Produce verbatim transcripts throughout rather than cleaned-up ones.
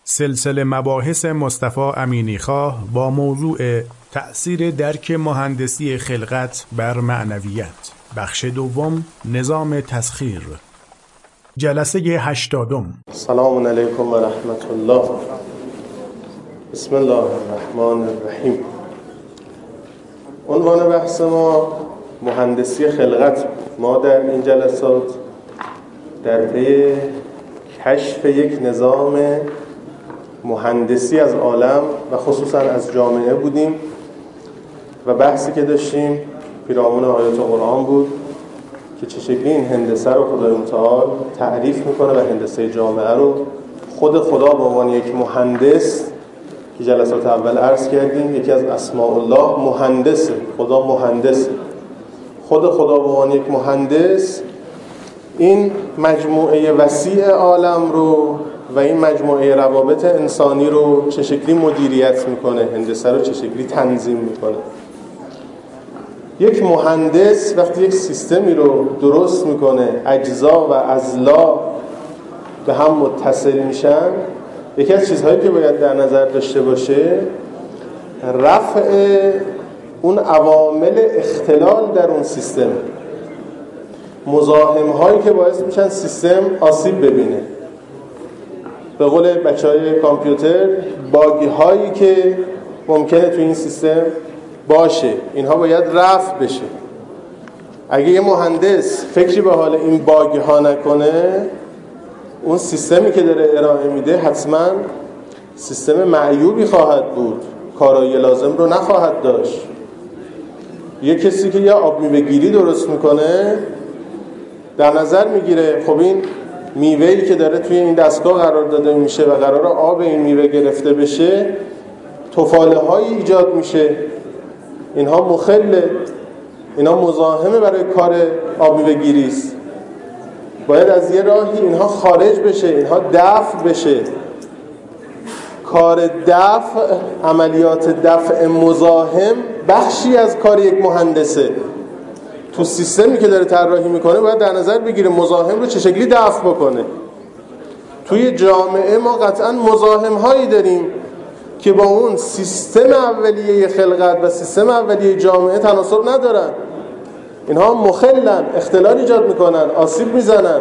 سلسله مباحث مصطفی امینیخواه با موضوع تأثیر درک مهندسی خلقت بر معنویت، بخش دوم، نظام تسخیر، جلسه هشتادم. سلام علیکم و رحمت الله. بسم الله الرحمن الرحیم. عنوان بحث ما مهندسی خلقت. ما در این جلسات در پی کشف یک نظام مهندسی از عالم و خصوصا از جامعه بودیم و بحثی که داشتیم پیرامون آیات قرآن بود که چه شکلی این هندسه رو خدای متعال تعریف میکنه و هندسه جامعه رو خود خدا به عنوان یک مهندس که جلسات اول عرض کردیم یکی از اسماء الله مهندسه. خدا مهندسه. خود خدا به عنوان یک مهندس این مجموعه وسیع عالم رو و این مجموعه روابط انسانی رو چه شکلی مدیریت میکنه، هندسه رو چه شکلی تنظیم میکنه. یک مهندس وقتی یک سیستمی رو درست میکنه، اجزا و اضلاع به هم متصل میشن، یکی از چیزهایی که باید در نظر داشته باشه رفع اون عوامل اختلال در اون سیستم، مزاحم هایی که باعث میشن سیستم آسیب ببینه. به قول بچهای کامپیوتر باگی هایی که ممکنه تو این سیستم باشه اینها باید رفع بشه. اگه یه مهندس فکری به حال این باگی ها نکنه، اون سیستمی که داره ارائه میده حتما سیستم معیوبی خواهد بود، کارایی لازم رو نخواهد داشت. یه کسی که یه آب میوه گیری درست میکنه در نظر میگیره خب این میوه‌ای که داره توی این دستگاه قرار داده میشه و قرار آب این میوه گرفته بشه تفاله هایی ایجاد میشه، اینها مخله، اینها مزاحمه برای کار آب میوه گیری است. باید از یه راهی اینها خارج بشه، اینها دفع بشه. کار دفع، عملیات دفع مزاحم بخشی از کار یک مهندسه. تو سیستمی که داره طراحی میکنه باید در نظر بگیره مزاحم رو چه شکلی دفع بکنه. توی جامعه ما قطعا مزاحم هایی داریم که با اون سیستم اولیه خلقت و سیستم اولیه جامعه تناسب ندارن. اینها مخلن، اختلال ایجاد میکنن، آسیب میزنن.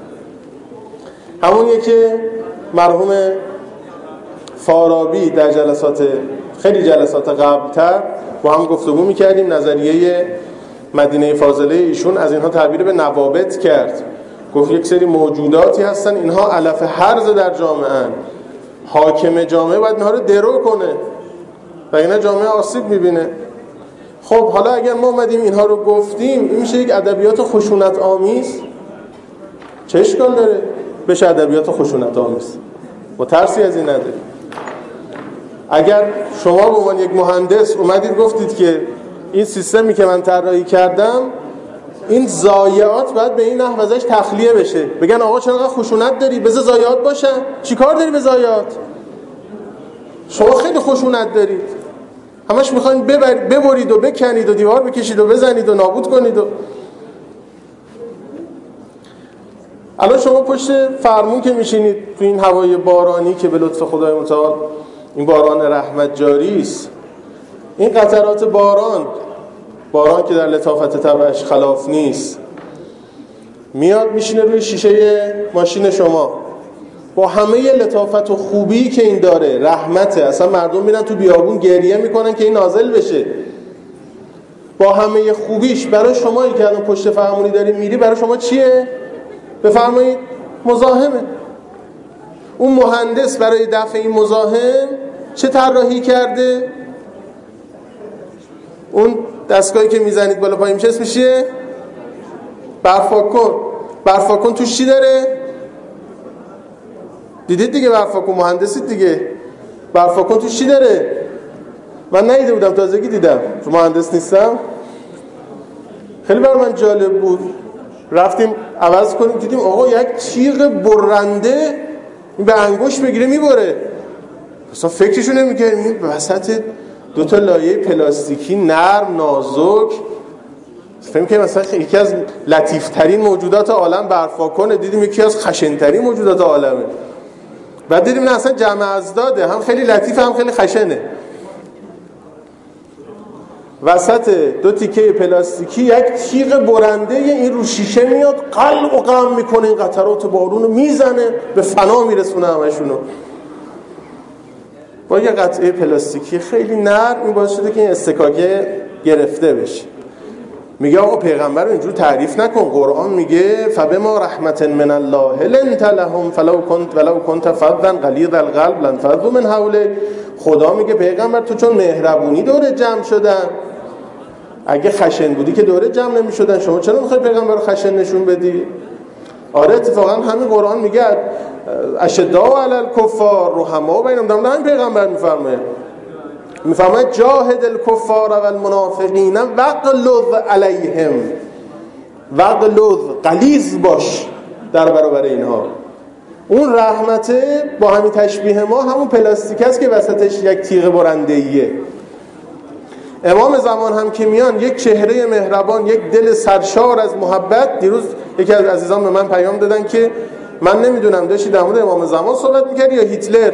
همونیه که مرحوم فارابی در جلسات خیلی جلسات قبلتر با هم گفتگو میکردیم، نظریه مدینه فاضله ایشون از اینها تعبیر به نوابط کرد. گفت یک سری موجوداتی هستن اینها علف هرز در جامعه ان. حاکم جامعه باید اینها رو درو کنه و اینا جامعه آسیب میبینه. خب حالا اگر ما اومدیم اینها رو گفتیم این میشه یک ادبیات خشونت آمیز. چه اشکال داره بشه ادبیات خشونت آمیز؟ ما ترسی از این نداریم. اگر شما به عنوان یک مهندس اومدید گفتید که این سیستمی که من طراحی کردم این ضایعات باید به این نحو ازش تخلیه بشه، بگن آقا چرا خشونت داری، بذار ضایعات باشن. چیکار داری به ضایعات؟ شما خیلی خشونت دارید، همش میخواین ببرید ببرید و بکنید و دیوار بکشید و بزنید و نابود کنید. و الان شما پشت فرمون که میشینید تو این هوای بارانی که به لطف خدای متعال این باران رحمت جاری است، این قطرات باران باران که در لطافت طبعش خلاف نیست میاد میشینه روی شیشه ماشین شما با همه لطافت و خوبی که این داره، رحمته. اصلا مردم میرن تو بیابون گریه میکنن که این نازل بشه. با همه خوبیش برای شمایی که الان پشت فرمونی داری میری برای شما چیه؟ بفرمایید مزاحمه. اون مهندس برای دفع این مزاحم چه طراحی کرده؟ اون دستگاهی که میزنید بالا پایین میشه اسمش چیه؟ برفاکن. برفاکن توش چی داره؟ دیدید دیگه برفاکن، مهندسید دیگه. برفاکن توش چی داره؟ من ندیده بودم، تازگی دیدم، تو مهندس نیستم. خیلی برای من جالب بود. رفتیم عوض کنیم دیدیم آقا یک تیغ برنده به انگشت بگیره میبره. اصلا فکرشو نمی‌کردیم وسط دو تا لایه پلاستیکی نرم نازک. فهم که مثلا یکی از لطیف ترین موجودات عالم برفاکنه، دیدیم یکی از خشن ترین موجودات عالمه. بعد دیدیم نه اصلا جمع ازداده، هم خیلی لطیفه هم خیلی خشنه. وسط دو تیکه پلاستیکی یک تیغ برنده این رو شیشه میاد، قلق و قم میکنه، این قطرات بارون رو میزنه، به فنا میرسونه همشونو. با یه قطعه پلاستیکی خیلی نرم این باعث شده که این استکاکه گرفته بشه. میگه آقا پیغمبر رو اینجور تعریف نکن، قرآن میگه فبما رحمت من الله لنت لهم فلو كنت ولو كنت فظا غلیظ القلب لانفضوا من حولك. خدا میگه پیغمبر تو چون مهربونی دوره جمع شدن، اگه خشن بودی که دوره جمع نمیشدن، شما چرا میخوای پیغمبر رو خشن نشون بدی؟ آره اتفاقا همین قرآن میگه اشداء علی الکفار رحماء بینهم، دارم همین پیغمبر میفرمه میفرماید جاهد الکفار و المنافقین وغلظ علیهم. وغلظ، غلیظ باش در برابر اینها. اون رحمته با همین تشبیه ما همون پلاستیک است که وسطش یک تیغ برنده‌ایه. امام زمان هم که میان یک چهره مهربان، یک دل سرشار از محبت. دیروز یکی از عزیزان به من پیام دادن که من نمیدونم داشتی در مورد امام زمان صحبت میکردی یا هیتلر.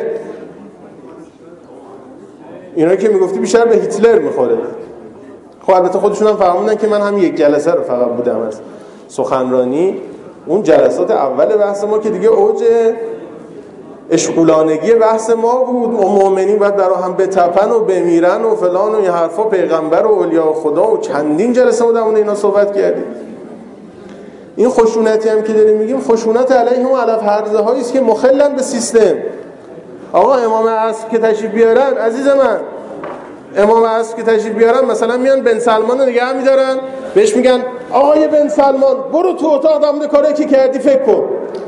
اینا که میگفتی بیشتر به هیتلر میخوره. خب البته خودشون هم فهموندن که من هم یک جلسه رو فقط بودم از سخنرانی. اون جلسات اول بحث ما که دیگه اوج اشغولانگی بحث ما بود، و مؤمنین باید برای هم بتپن و بمیرن و فلان و این حرفا، پیغمبر و اولیاء خدا، و چندین جلسه ما در مورد اینا صحبت کردیم. این خشونتی هم که داریم میگیم خشونت علیهم و علف هرزه هایی است که مخلن به سیستم. آقا امام عصر که تشریف بیارن، عزیز من امام عصر که تشریف بیارن مثلا میان بن سلمان رو نگه میدارن، بهش میگن آقای بن سلمان برو تو اتاق در مورد کاری که کردی فکر کن.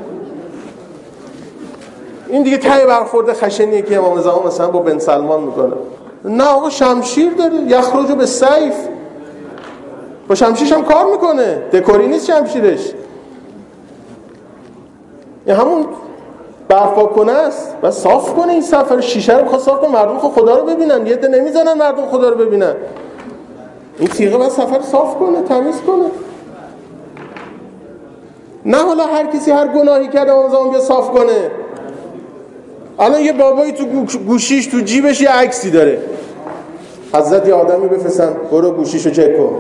این دیگه ته برخورد خشنیه که امام زمان مثلا با بن سلمان میکنه. نه آقا شمشیر داره، یخرجو به سیف، با شمشیرش هم کار میکنه، دکوری نیست شمشیرش. این همون برپا کنه است و صاف کنه این سفر شیشه رو بخواد صاف کنه، مردم خود خدا رو ببینن. یه ده نمیزنن مردم خدا رو ببینن. این تیغه باید سفر صاف کنه، تمیز کنه. نه حالا هر کسی هر گناهی کرده امام زمان بیا صاف کنه. الان یه بابایی تو گوشیش تو جیبش یه عکسی داره، حضرت یه آدمی بفرستن برو گوشیشو چک کن،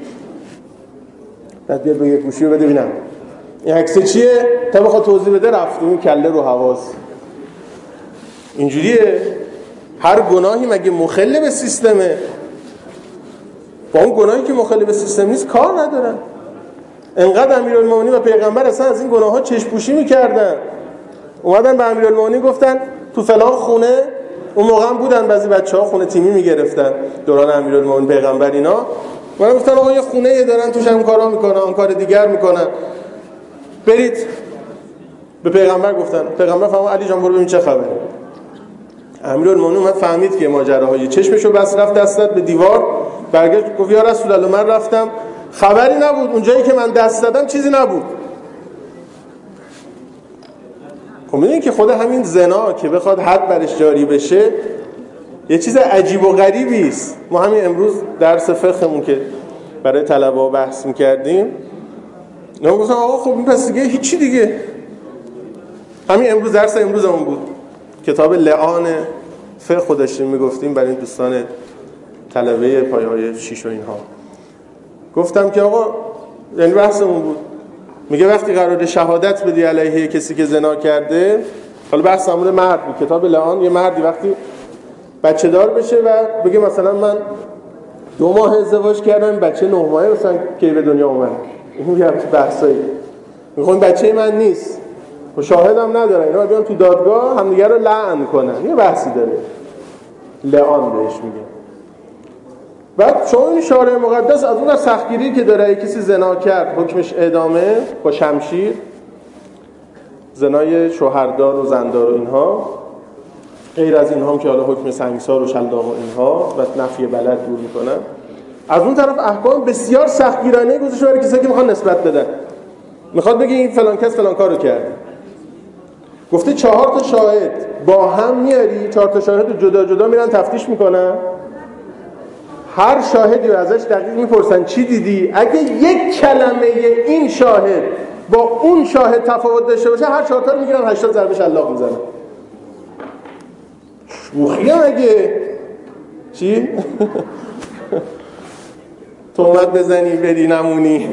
بعد بیاد بگه گوشی رو بده ببینم این عکس چیه، تا بخواد توضیح بده رفت اون کله رو حواس. اینجوریه. هر گناهی مگه مخل به سیستمه؟ با اون گناهی که مخل به سیستم نیست کار ندارن. انقدر امیرالمومنین و پیغمبر اصلا از این گناه‌ها چشم‌پوشی می‌کردن. اومدن به امیرالمومنین گفتن تو فلان خونه، اون موقع هم بودن بعضی بچه‌ها خونه تیمی می‌گرفتن دوران امیرالمومنین پیغمبر اینا، من گفتن آقا یه خونه دارن توش هم کارا میکنن، اون کار دیگر میکنن، برید. به پیغمبر گفتن، پیغمبر فرمود علی جان برو ببین چه خبره. امیرالمومنین اومد فهمید که ماجراهای چشمشو بس رفت دست داد به دیوار، برگشت گفت یا رسول الله من رفتم خبری نبود، اونجایی که من دست دادم چیزی نبود. خب میدونین که خود همین زنا که بخواد حد برش جاری بشه یه چیز عجیب و غریبی است. ما همین امروز درس فقهمون که برای طلبه‌ها بحث می‌کردیم، نه گفتم آقا خب این پس دیگه هیچی دیگه. همین امروز درس امروزمون بود، کتاب لعان فقه داشتیم میگفتیم برای این دوستان طلبه پایه‌های شیش و اینها. گفتم که آقا یعنی بحثمون بود، میگه وقتی قراره شهادت بدی علیه کسی که زنا کرده، حالا بحث همون مرد بود، کتاب لعان، یه مردی وقتی بچه دار بشه و بگه مثلا من دو ماه ازدواج کردم، بچه نه ماهه مثلا که به دنیا اومد، این یه بحثایی میگم بچه من نیست و شاهدم نداره، اینا بیان تو دادگاه همدیگه رو لعن کنن، یه بحثی داره لعان بهش میگه. بعد شما این شارع مقدس از اون سختگیری که داره کسی زنا کرد حکمش اعدامه با شمشیر، زنای شوهردار و زندار و اینها، غیر از اینها هم که حالا حکم سنگسار و شلاق و اینها و نفی بلد دور میکنن. از اون طرف احکام بسیار سختگیرانه گذاشته برای کسایی که میخوان نسبت بدن، میخواد بگه این فلان کس فلان کارو کرد. گفته چهار تا شاهد با هم میاری، چهار تا شاهد جدا جدا میرن تفتیش میکنن، هر شاهدی رو ازش دقیق میپرسن چی دیدی، اگه یک کلمه این شاهد با اون شاهد تفاوت داشته باشه هر چهار تا رو میگیرن هشتاد ضربه شلاق میزنن. شوخیه مگه چی؟ تهمت بزنی بری نمونی،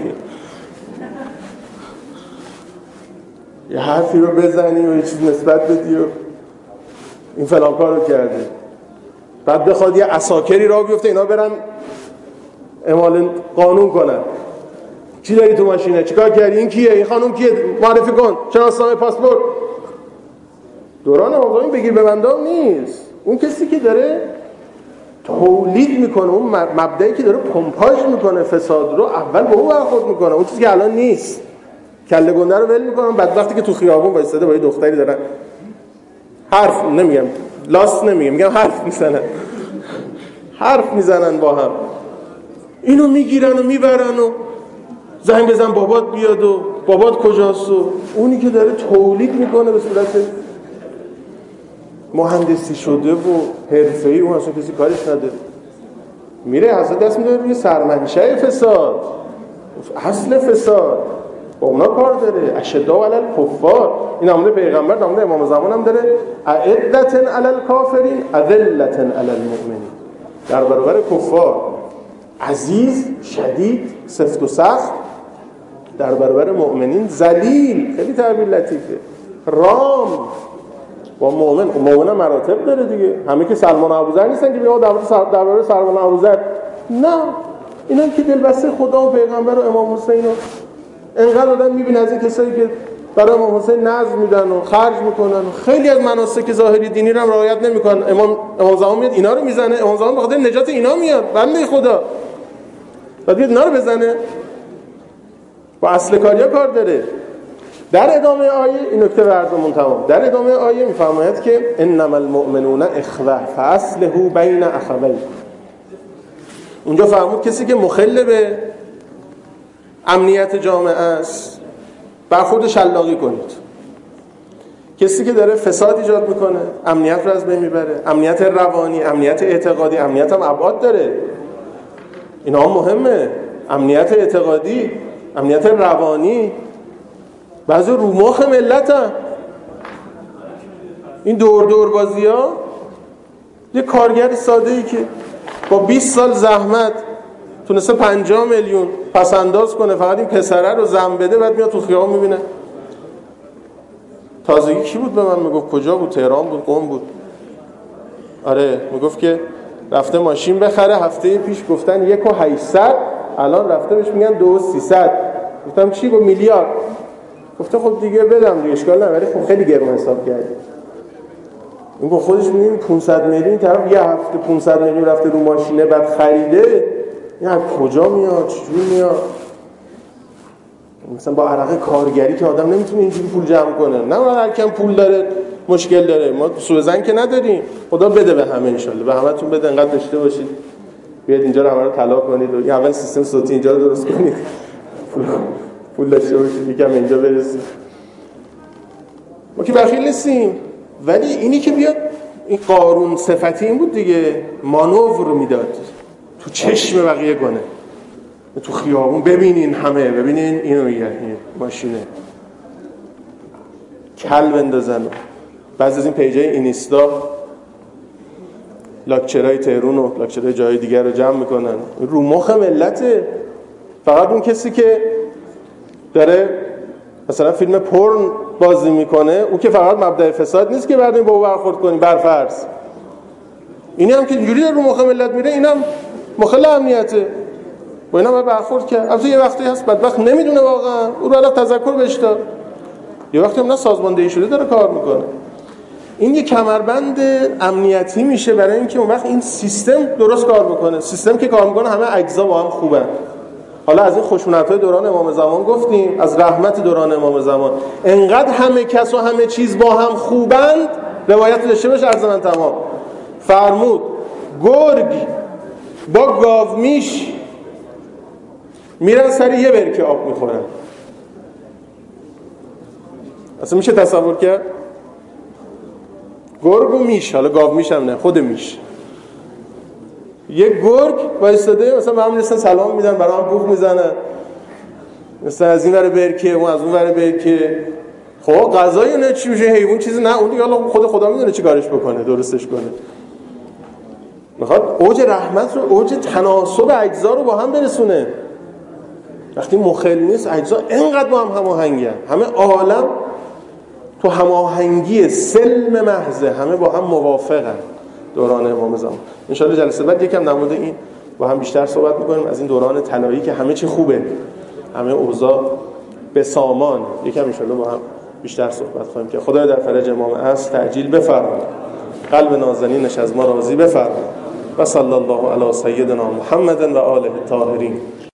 یه حرفی رو بزنی و یه چیز نسبت بدی و این فلان کار رو کرده، بعد بخواد یه عساکری را بیفته اینا برن اعمال قانون کنن. چی داری تو ماشینه؟ چیکار کردی؟ این کیه؟ این خانم کیه؟ معرفی کن. شناسنامه، پاسپورت. دوران آقایون بگیر ببندام نیست. اون کسی که داره تولید میکنه، اون مبدئی که داره پمپاژ میکنه فساد رو، اول با اون برخورد میکنه. اون چیزی که الان نیست. کله گنده رو ول میکنن، بعد وقتی که تو خیابون وایساده با یه دختری دارن حرف نمیگم، لاست نمیگم، میگم حرف میزنن. حرف میزنن با هم. اینو میگیرن و میبرن و زنگ بزن بابات بیاد و بابات کجاست و اونی که داره تولید میکنه به صورت مهندسی شده و حرفه‌ای، اون اصلا کسی کارش نداره، میره اصلا دست میده روی سرمنشأ فساد، اصل فساد با اونا کار داره. اشداء علی الکفار، این نمونه پیغمبر، نمونه امام زمان هم داره. اعدة علی الکافرین اذلة علی المؤمنین، در برابر کفار عزیز، شدید، سفت و سخت، در برابر مؤمنین ذلیل. خیلی تعبیر لطیفه. رام با مؤمن، مؤمن مراتب داره دیگه. همه که سلمان ابوذر نیستن که بیا در برابر سلمان ابوذر، نه، اینا که دلبسته خدا و پیغمبر و امام حسین و انقدر آدم میبینه از این کسایی که برای امام حسین نظر میدن و خرج میکنن و خیلی از مناسک ظاهری دینی رو هم رعایت نمیکنن. امام امام زمان میاد اینا رو میزنه، امام زمان بخاطر نجات اینا میاد، بنده خدا بعد بیاد اینا رو بزنه. با اصل کاریا کار داره. در ادامه آیه این نکته ورزمون تمام. در ادامه آیه میفرماید که انما المؤمنون اخوه فاصلحوا بین اخوین. اونجا فرمود کسی که مخل به امنیت جامعه است برخورد شلاقی کنید. کسی که داره فساد ایجاد میکنه، امنیت رو از بین میبره، امنیت روانی، امنیت اعتقادی، امنیت هم ابعاد داره، اینا هم مهمه. امنیت اعتقادی، امنیت روانی، بعضی رو مخ ملت هم. این دور دور بازی ها، یه کارگر ساده ای که با بیست سال زحمت تونسته پنجاه میلیون پس انداز کنه فقط این پسره رو زن بده، بعد میاد تو خیابون میبینه. تازگی کی بود به من میگفت، کجا بود، تهران بود، قم بود، آره، میگفت که رفته ماشین بخره، هفته پیش گفتن یک و هشتصد، الان رفته بهش میگن دو و سیصد. گفتم چی؟ گفت میلیارد. گفته خب دیگه بدم دیگه، اشکال نداره، ولی خب خیلی گرون حساب کردی. این با خودش میگه پانصد میلیون، طرف یه هفته پانصد میلیون رفته رو ماشینه بعد خریده، یعنی کجا میاد، چجوری میاد؟ مثلا با عرق کارگری که آدم نمیتونه اینجوری پول جمع کنه. نه هر کم پول داره مشکل داره، ما سوء ظن که نداریم. خدا بده به همه، ان شاءالله به همتون بده، انقدر داشته باشید بیاد اینجا رو همه رو طلا کنید و اول سیستم صوتی اینجا رو درست کنید، پول داشته باشید یکم اینجا برسید. ما که بخیل نیستیم، ولی اینی که بیاد این قارون صفتی این بود دیگه، مانور میداد تو چشم بقیه کنه، تو خیابون ببینین همه، ببینین اینو میگه این ماشینه کل بندازن. بعضی از این پیجای اینستا لاکچرای تهران و لاکچرای جای دیگر رو جمع میکنن، رو مخ ملته. فقط اون کسی که داره مثلا فیلم پورن بازی میکنه، اون که فقط مبدأ فساد نیست که بعد این با او برخورد کنی برفرض. اینی هم که اینجوری رو مخ ملت میره، اینم مخل امنیته، با اینا باید برخورد کرد. البته یه وقتی هست بدبخت نمیدونه واقعا، او رو الان تذکر بهش داد. یه وقتی هم نه سازماندهی شده داره کار میکنه. این یه کمربند امنیتی میشه برای اینکه اون وقت این سیستم درست کار بکنه. سیستم که کار میکنه همه اجزا با هم خوبن. حالا از این خشونت‌های دوران امام زمان گفتیم، از رحمت دوران امام زمان، انقدر همه کس و همه چیز با هم خوبند. روایت داشته باشه عرض من تمام. فرمود گرگ با گاومیش میرن سر یه برکه آب میخورن. اصلا میشه تصور کرد؟ گرگ و میش، حالا گاو میش هم نه، خود میش، یه گرگ وایساده مثلا به هم رسن سلام میدن، برای هم بوق میزنن، مثلا از این ور برکه اون از اون ور برکه، خب غذای نه چی میشه؟ حیوان چیزی نه، اون دیگه حالا خود خدا میدونه چی کارش بکنه، درستش کنه. میخواد اوج رحمت رو، اوج تناسب اجزا رو با هم برسونه. وقتی مخل نیست اجزا اینقدر با هم هماهنگن، همه عالم تو هماهنگی سلم محضه، همه با هم موافقن. دوران امام زمان ان شاء الله جلسه بعد یکم در مورد این با هم بیشتر صحبت میکنیم، از این دوران طلایی که همه چی خوبه، همه اوضاع به سامان، یکم ان شاء الله با هم بیشتر صحبت خواهیم که خدای در فرج امام عصر تعجیل بفرماید، قلب نازنینش از ما راضی بفرماید. و صلی الله علی سیدنا محمد و آله الطاهرین.